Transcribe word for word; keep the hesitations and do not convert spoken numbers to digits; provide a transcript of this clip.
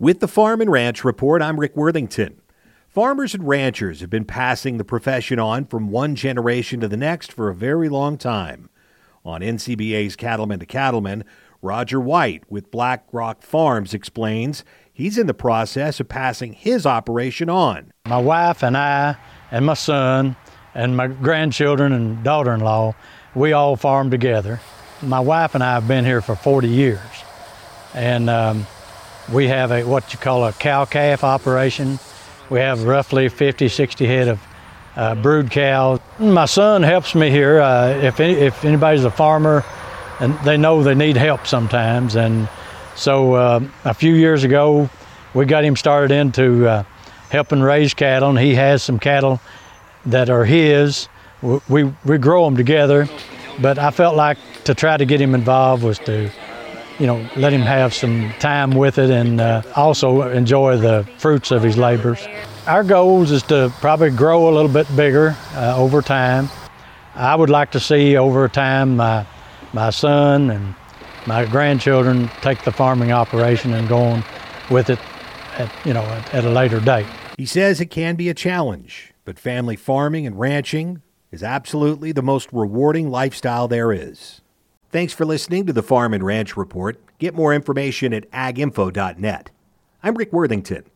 With the Farm and Ranch Report, I'm Rick Worthington. Farmers and ranchers have been passing the profession on from one generation to the next for a very long time. On N C B A's Cattleman to Cattleman, Roger White with Black Rock Farms explains he's in the process of passing his operation on. My wife and I and my son and my grandchildren and daughter-in-law, we all farm together. My wife and I have been here for forty years, and um, we have a what you call a cow-calf operation. We have roughly fifty, sixty head of uh, brood cows. My son helps me here. Uh, if, any, if anybody's a farmer, and they know they need help sometimes, and so uh, a few years ago, we got him started into uh, helping raise cattle, and he has some cattle that are his. We, we grow them together, but I felt like to try to get him involved was to, you know, let him have some time with it and uh, also enjoy the fruits of his labors. Our goals is to probably grow a little bit bigger uh, over time. I would like to see over time my, my son and my grandchildren take the farming operation and go on with it at, you know, at, at a later date. He says it can be a challenge, but family farming and ranching is absolutely the most rewarding lifestyle there is. Thanks for listening to the Farm and Ranch Report. Get more information at ag info dot net. I'm Rick Worthington.